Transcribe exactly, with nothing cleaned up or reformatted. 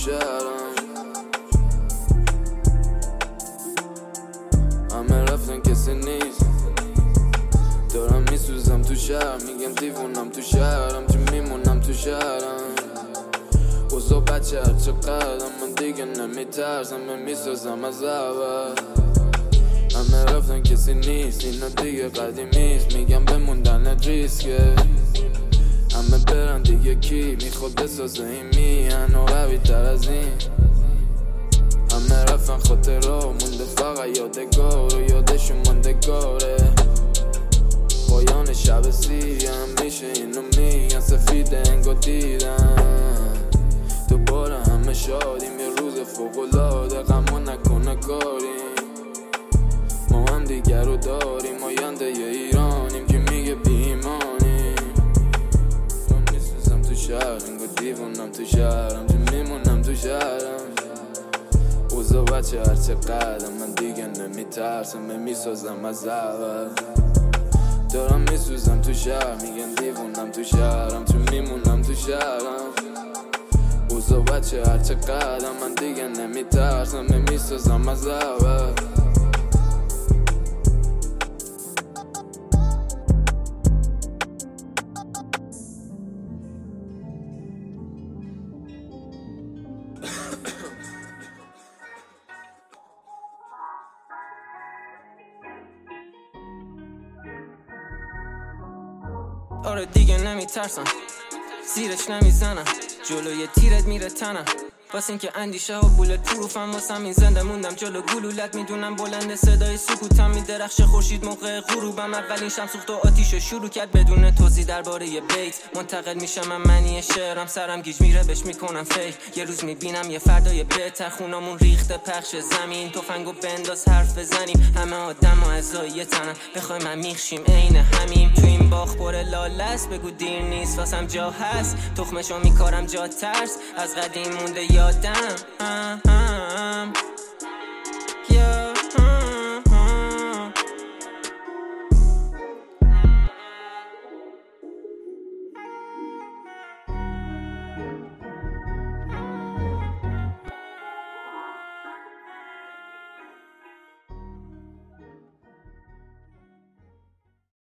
شهرم، همه رفتن کسی نیست. دارم میسوزم تو شهر، میگم دیوونم تو شهرم، چی میمونم تو شهرم. اوزا بچه هر چقدر من دیگه نمیترسم، میسازم از اول. همه رفتن کسی نیست، اینا دیگه قدیمیست. میگم بموندن ریسکه، همه برن دیگه کی میخواد بسازه این میهن و قوی تر از این. همه رفتن خاطرها مونده فقط یادگار و یادشون ماندگاره. پایان شب سیم میشه اینو میگن، سفید انگار دیدن. دوباره همه شادیم، یه روز فوق‌العاده، غمو نکنه کاریم. ما هم دیگر رو داریم، آینده یه ایرانیم که میگه بیمانیم. من میسوزم تو شهر، انگار دیوونم تو شهرم، چه میمونم تو شهرم. اوزا بچه هر چقدر من دیگه نمیترسم، میسازم از اول. دارم میسوزم تو شهر، میگن دیوونم تو شهرم، چون میمونم تو شهرم. اوزا بچه هر چقدر من دیگه نمیترسم، میسازم از اول. آره دیگه نمیترسم، زیرش نمیزنم، جلوی تیرت میره تنم. واسه این که اندیشه ها بولت پروفم، واسم این زنده موندم جلو گلولت. میدونم بلند صدای سکوتم میدرخش خورشید موقع غروبم. اولین شم سوخت و آتیشو شروع کرد بدون توضیح درباره یه بیت. منتقل میشم من معنی شعرم، سرم گیج میره بهش میکنم فکر. یه روز میبینم یه فردای بهتر، خونامون ریخته پخش زمین. تفنگو بنداز حرف بزنیم، همه آدم ها ازای تنم. بخوای من میخشیم عین همیم، تو این باغ پر لاله است. بگو دیر نیست واسم جا هست، تخمشو میکارم جا ترس. از قدیم مونده یادم